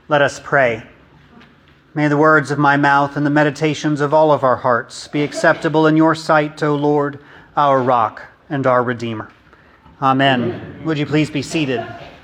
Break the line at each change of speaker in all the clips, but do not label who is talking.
Let us pray. May the words of my mouth and the meditations of all of our hearts be acceptable in your sight, O Lord, our rock and our Redeemer. Amen. Would you please be seated?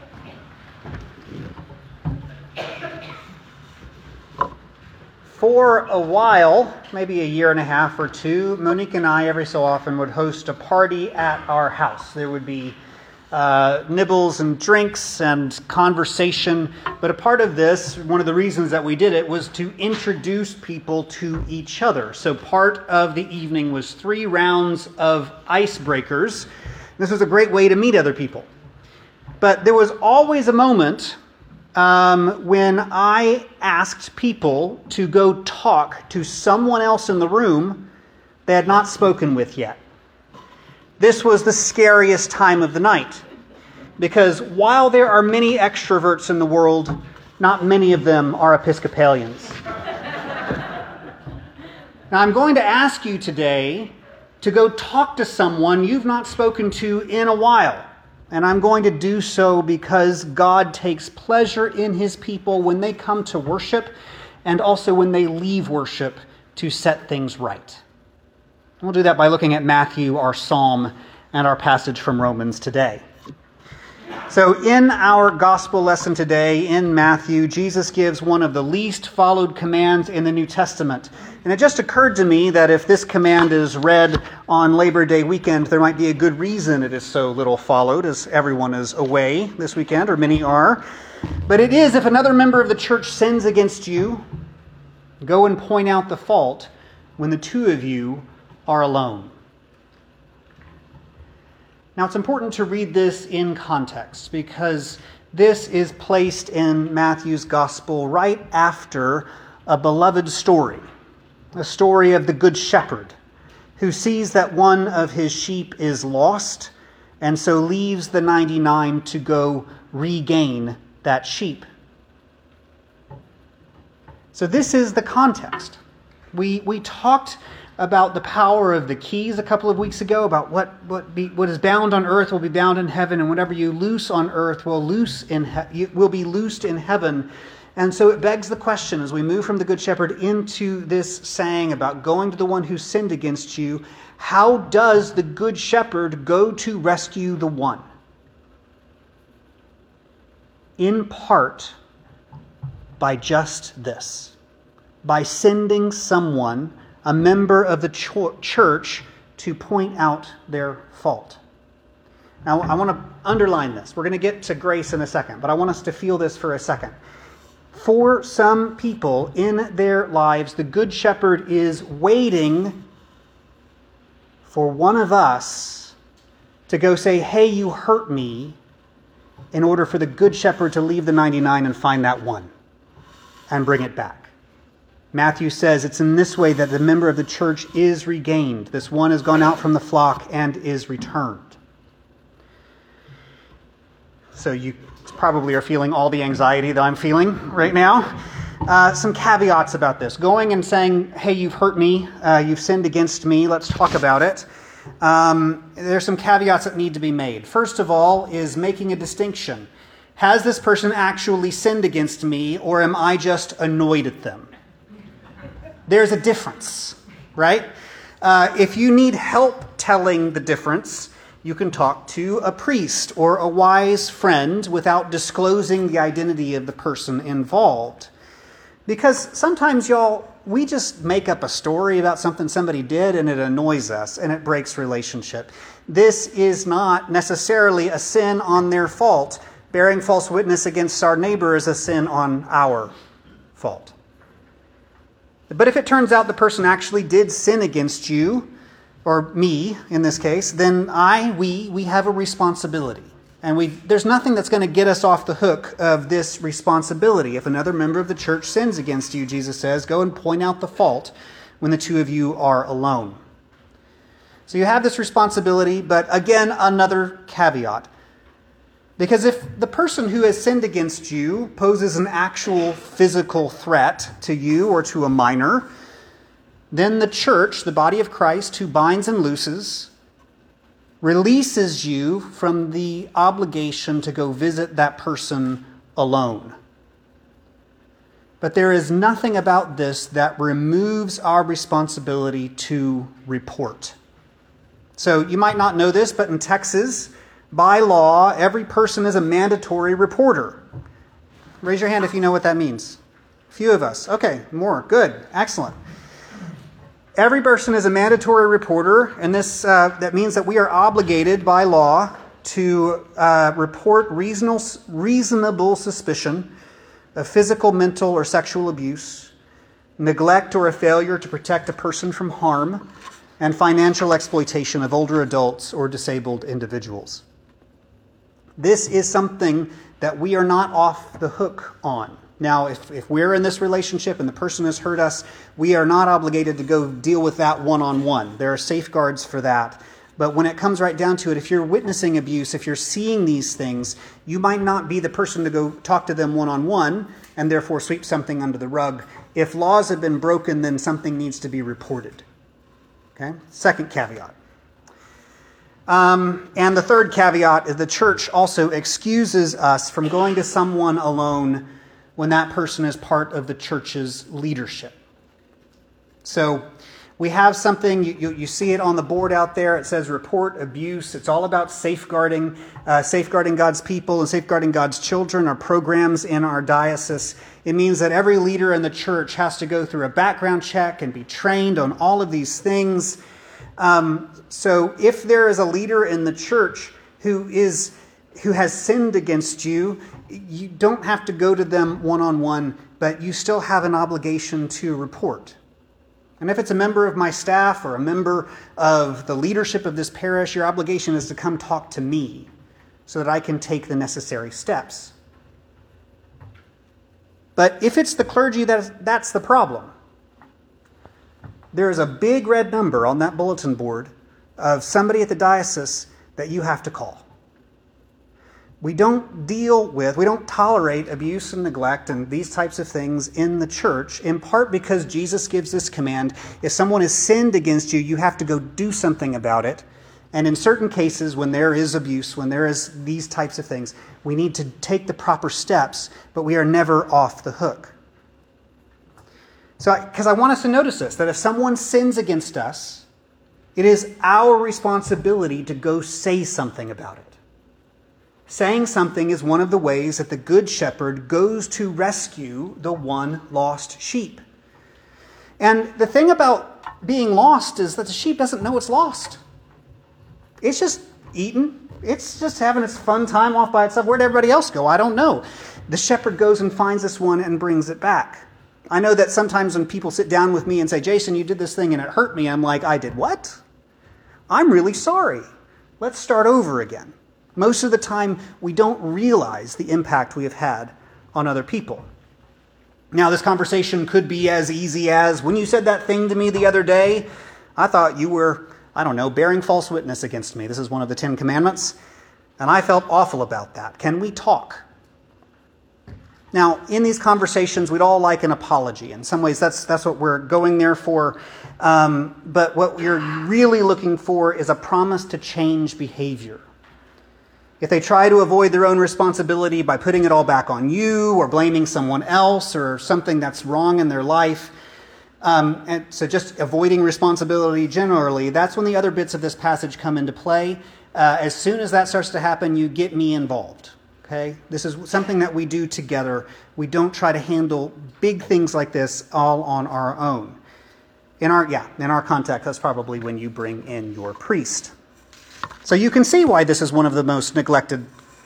For a while, maybe a year and a half or two, Monique and I every so often would host a party at our house. There would be nibbles and drinks and conversation. But a part of this, one of the reasons that we did it, was to introduce people to each other. So part of the evening was 3 rounds of icebreakers. This was a great way to meet other people. But there was always a moment when I asked people to go talk to someone else in the room they had not spoken with yet. This was the scariest time of the night, because while there are many extroverts in the world, not many of them are Episcopalians. Now, I'm going to ask you today to go talk to someone you've not spoken to in a while. And I'm going to do so because God takes pleasure in his people when they come to worship and also when they leave worship to set things right. We'll do that by looking at Matthew, our psalm, and our passage from Romans today. So in our gospel lesson today, in Matthew, Jesus gives one of the least followed commands in the New Testament. And it just occurred to me that if this command is read on Labor Day weekend, there might be a good reason it is so little followed, as everyone is away this weekend, or many are. But it is, if another member of the church sins against you, go and point out the fault when the two of you are alone. Now, it's important to read this in context because this is placed in Matthew's gospel right after a beloved story, a story of the Good Shepherd who sees that one of his sheep is lost and so leaves the 99 to go regain that sheep. So this is the context. We talked about the power of the keys a couple of weeks ago, about what is bound on earth will be bound in heaven, and whatever you loose on earth will be loosed in heaven. And so it begs the question, as we move from the Good Shepherd into this saying about going to the one who sinned against you, how does the Good Shepherd go to rescue the one? In part, by just this, by sending someone, a member of the church, to point out their fault. Now, I want to underline this. We're going to get to grace in a second, but I want us to feel this for a second. For some people in their lives, the Good Shepherd is waiting for one of us to go say, "Hey, you hurt me," in order for the Good Shepherd to leave the 99 and find that one and bring it back. Matthew says it's in this way that the member of the church is regained. This one has gone out from the flock and is returned. So you probably are feeling all the anxiety that I'm feeling right now. Some caveats about this. Going and saying, "Hey, you've hurt me, you've sinned against me, let's talk about it." There's some caveats that need to be made. First of all is making a distinction. Has this person actually sinned against me, or am I just annoyed at them? There's a difference, right? If you need help telling the difference, you can talk to a priest or a wise friend without disclosing the identity of the person involved. Because sometimes, we just make up a story about something somebody did and it annoys us and it breaks relationship. This is not necessarily a sin on their fault. Bearing false witness against our neighbor is a sin on our fault. But if it turns out the person actually did sin against you, or me in this case, then we have a responsibility. And there's nothing that's going to get us off the hook of this responsibility. If another member of the church sins against you, Jesus says, go and point out the fault when the two of you are alone. So you have this responsibility, but again, another caveat. Because if the person who has sinned against you poses an actual physical threat to you or to a minor, then the church, the body of Christ, who binds and looses, releases you from the obligation to go visit that person alone. But there is nothing about this that removes our responsibility to report. So you might not know this, but in Texas, by law, every person is a mandatory reporter. Raise your hand if you know what that means. A few of us. Okay, more. Good. Excellent. Every person is a mandatory reporter, and this that means that we are obligated by law to report reasonable suspicion of physical, mental, or sexual abuse, neglect or a failure to protect a person from harm, and financial exploitation of older adults or disabled individuals. This is something that we are not off the hook on. Now, if we're in this relationship and the person has hurt us, we are not obligated to go deal with that one-on-one. There are safeguards for that. But when it comes right down to it, if you're witnessing abuse, if you're seeing these things, you might not be the person to go talk to them one-on-one and therefore sweep something under the rug. If laws have been broken, then something needs to be reported. Okay? Second caveat. And the third caveat is the church also excuses us from going to someone alone when that person is part of the church's leadership. So we have something, you see it on the board out there. It says report abuse. It's all about safeguarding God's people and safeguarding God's children, our programs in our diocese. It means that every leader in the church has to go through a background check and be trained on all of these things. So if there is a leader in the church who has sinned against you, you don't have to go to them one-on-one, but you still have an obligation to report. And if it's a member of my staff or a member of the leadership of this parish, your obligation is to come talk to me so that I can take the necessary steps. But if it's the clergy, that's the problem. There is a big red number on that bulletin board of somebody at the diocese that you have to call. We don't tolerate abuse and neglect and these types of things in the church, in part because Jesus gives this command. If someone has sinned against you, you have to go do something about it. And in certain cases, when there is abuse, when there is these types of things, we need to take the proper steps, but we are never off the hook. So, because I want us to notice this, that if someone sins against us, it is our responsibility to go say something about it. Saying something is one of the ways that the Good Shepherd goes to rescue the one lost sheep. And the thing about being lost is that the sheep doesn't know it's lost. It's just eating. It's just having its fun time off by itself. Where'd everybody else go? I don't know. The shepherd goes and finds this one and brings it back. I know that sometimes when people sit down with me and say, Jason, you did this thing and it hurt me, I'm like, I did what? I'm really sorry. Let's start over again. Most of the time, we don't realize the impact we have had on other people. Now, this conversation could be as easy as, when you said that thing to me the other day, I thought you were, bearing false witness against me. This is one of the 10 Commandments, and I felt awful about that. Can we talk? Now, in these conversations, we'd all like an apology. In some ways, that's what we're going there for. But what we're really looking for is a promise to change behavior. If they try to avoid their own responsibility by putting it all back on you or blaming someone else or something that's wrong in their life, and so just avoiding responsibility generally, that's when the other bits of this passage come into play. As soon as that starts to happen, you get me involved. Okay? This is something that we do together. We don't try to handle big things like this all on our own. In our context, that's probably when you bring in your priest. So you can see why this is one of the most neglected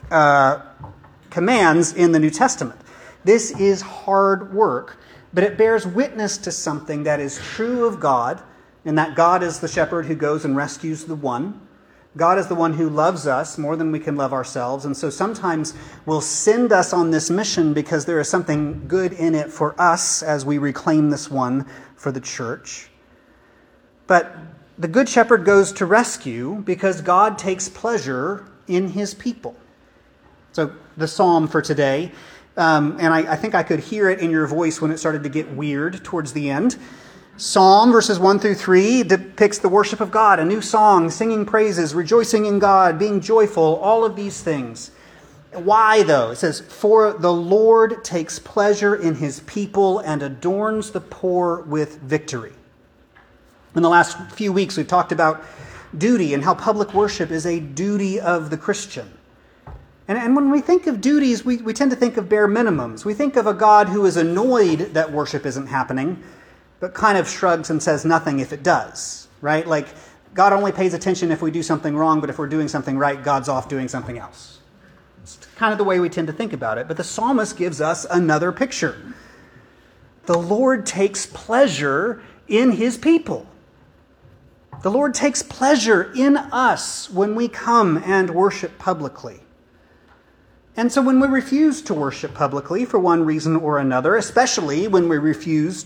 commands in the New Testament. This is hard work, but it bears witness to something that is true of God, and that God is the shepherd who goes and rescues the one. God is the one who loves us more than we can love ourselves, and so sometimes will send us on this mission because there is something good in it for us as we reclaim this one for the church. But the Good Shepherd goes to rescue because God takes pleasure in his people. So the psalm for today, and I think I could hear it in your voice when it started to get weird towards the end. Psalm verses 1 through 3 depicts the worship of God, a new song, singing praises, rejoicing in God, being joyful, all of these things. Why, though? It says, "For the Lord takes pleasure in his people and adorns the poor with victory." In the last few weeks, we've talked about duty and how public worship is a duty of the Christian. And when we think of duties, we tend to think of bare minimums. We think of a God who is annoyed that worship isn't happening, but kind of shrugs and says nothing if it does, right? Like, God only pays attention if we do something wrong, but if we're doing something right, God's off doing something else. It's kind of the way we tend to think about it. But the psalmist gives us another picture. The Lord takes pleasure in his people. The Lord takes pleasure in us when we come and worship publicly. And so when we refuse to worship publicly for one reason or another, especially when we refuse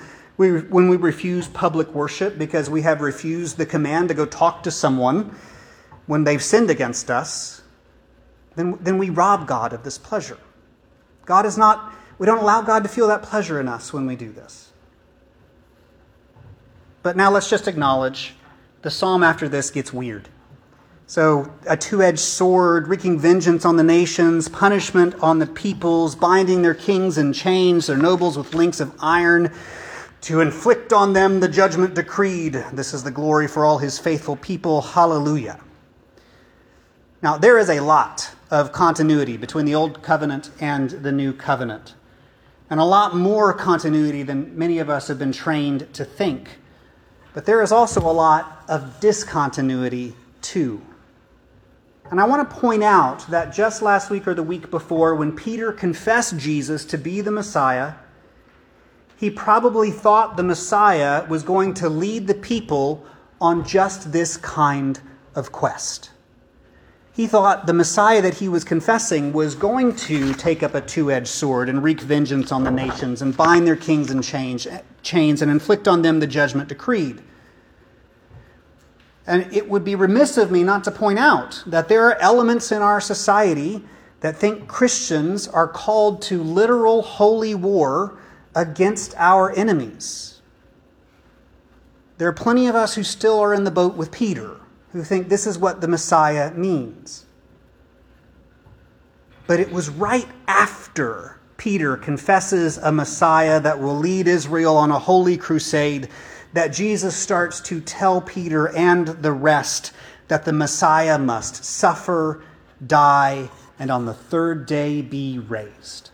public worship because we have refused the command to go talk to someone when they've sinned against us, then we rob God of this pleasure. We don't allow God to feel that pleasure in us when we do this. But now let's just acknowledge the psalm after this gets weird. So a two-edged sword, wreaking vengeance on the nations, punishment on the peoples, binding their kings in chains, their nobles with links of iron, to inflict on them the judgment decreed. This is the glory for all his faithful people. Hallelujah. Now, there is a lot of continuity between the Old Covenant and the New Covenant, and a lot more continuity than many of us have been trained to think. But there is also a lot of discontinuity too. And I want to point out that just last week or the week before, when Peter confessed Jesus to be the Messiah, he probably thought the Messiah was going to lead the people on just this kind of quest. He thought the Messiah that he was confessing was going to take up a two-edged sword and wreak vengeance on the nations and bind their kings in chains and inflict on them the judgment decreed. And it would be remiss of me not to point out that there are elements in our society that think Christians are called to literal holy war against our enemies. There are plenty of us who still are in the boat with Peter, who think this is what the Messiah means. But it was right after Peter confesses a Messiah that will lead Israel on a holy crusade that Jesus starts to tell Peter and the rest that the Messiah must suffer, die, and on the third day be raised.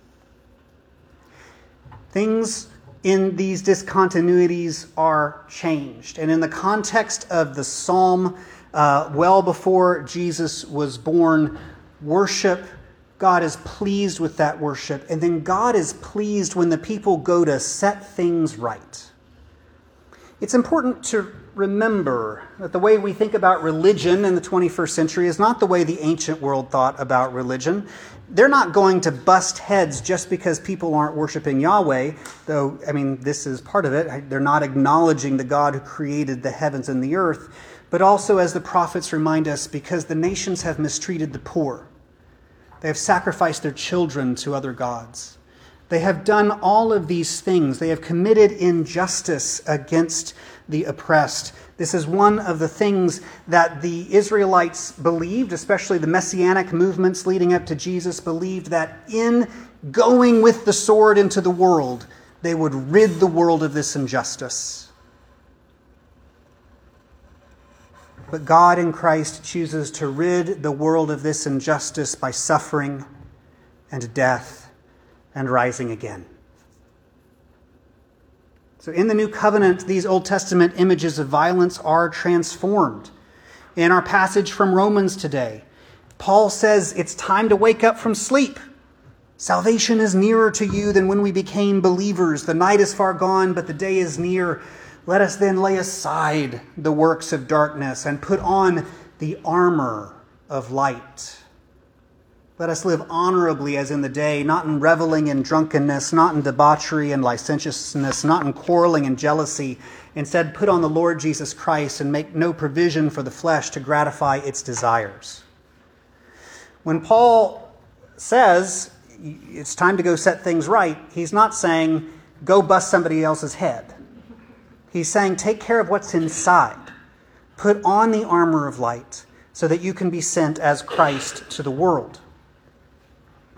Things in these discontinuities are changed. And in the context of the psalm, well before Jesus was born, worship, God is pleased with that worship. And then God is pleased when the people go to set things right. It's important to remember that the way we think about religion in the 21st century is not the way the ancient world thought about religion. They're not going to bust heads just because people aren't worshiping Yahweh, though, this is part of it. They're not acknowledging the God who created the heavens and the earth, but also, as the prophets remind us, because the nations have mistreated the poor. They have sacrificed their children to other gods. They have done all of these things. They have committed injustice against the oppressed. This is one of the things that the Israelites believed, especially the messianic movements leading up to Jesus, believed that in going with the sword into the world, they would rid the world of this injustice. But God in Christ chooses to rid the world of this injustice by suffering and death and rising again. So in the New Covenant, these Old Testament images of violence are transformed. In our passage from Romans today, Paul says it's time to wake up from sleep. Salvation is nearer to you than when we became believers. The night is far gone, but the day is near. Let us then lay aside the works of darkness and put on the armor of light. Let us live honorably as in the day, not in reveling and drunkenness, not in debauchery and licentiousness, not in quarreling and jealousy. Instead, put on the Lord Jesus Christ and make no provision for the flesh to gratify its desires. When Paul says it's time to go set things right, he's not saying go bust somebody else's head. He's saying take care of what's inside. Put on the armor of light so that you can be sent as Christ to the world.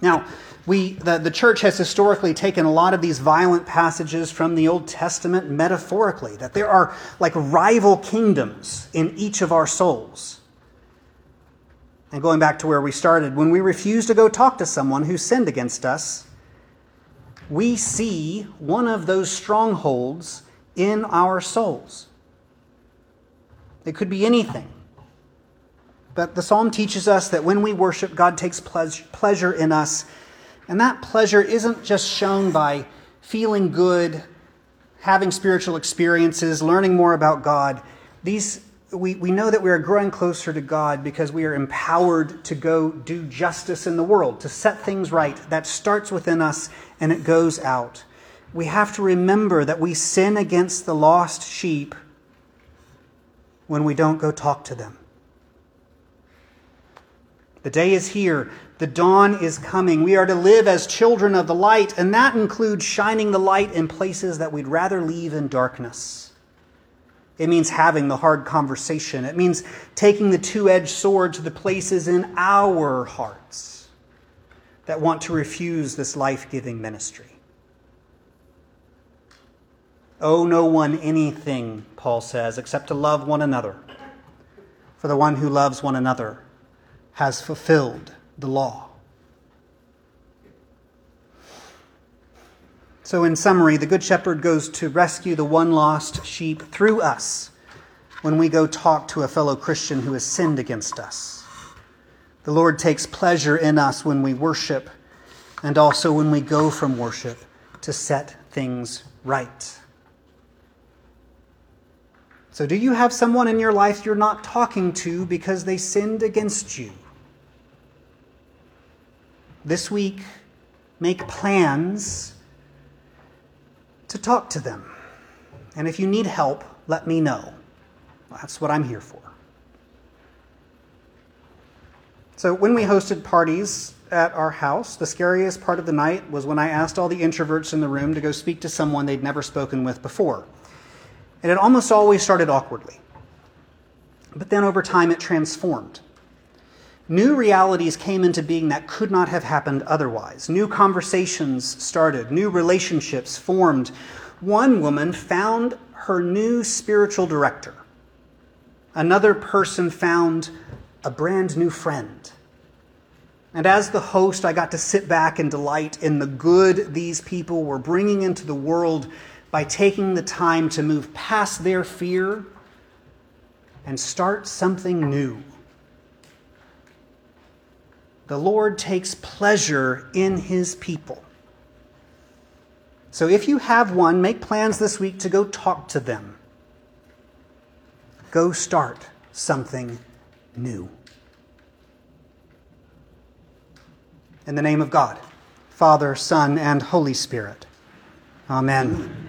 Now, the church has historically taken a lot of these violent passages from the Old Testament metaphorically, that there are like rival kingdoms in each of our souls. And going back to where we started, when we refuse to go talk to someone who sinned against us, we see one of those strongholds in our souls. It could be anything. But the psalm teaches us that when we worship, God takes pleasure in us. And that pleasure isn't just shown by feeling good, having spiritual experiences, learning more about God. We know that we are growing closer to God because we are empowered to go do justice in the world, to set things right. That starts within us and it goes out. We have to remember that we sin against the lost sheep when we don't go talk to them. The day is here. The dawn is coming. We are to live as children of the light, and that includes shining the light in places that we'd rather leave in darkness. It means having the hard conversation. It means taking the two-edged sword to the places in our hearts that want to refuse this life-giving ministry. Owe no one anything, Paul says, except to love one another. For the one who loves one another has fulfilled the law. So in summary, the Good Shepherd goes to rescue the one lost sheep through us when we go talk to a fellow Christian who has sinned against us. The Lord takes pleasure in us when we worship and also when we go from worship to set things right. So do you have someone in your life you're not talking to because they sinned against you? This week, make plans to talk to them. And if you need help, let me know. That's what I'm here for. So when we hosted parties at our house, the scariest part of the night was when I asked all the introverts in the room to go speak to someone they'd never spoken with before. And it almost always started awkwardly. But then over time it transformed. New realities came into being that could not have happened otherwise. New conversations started. New relationships formed. One woman found her new spiritual director. Another person found a brand new friend. And as the host, I got to sit back and delight in the good these people were bringing into the world by taking the time to move past their fear and start something new. The Lord takes pleasure in his people. So if you have one, make plans this week to go talk to them. Go start something new. In the name of God, Father, Son, and Holy Spirit. Amen.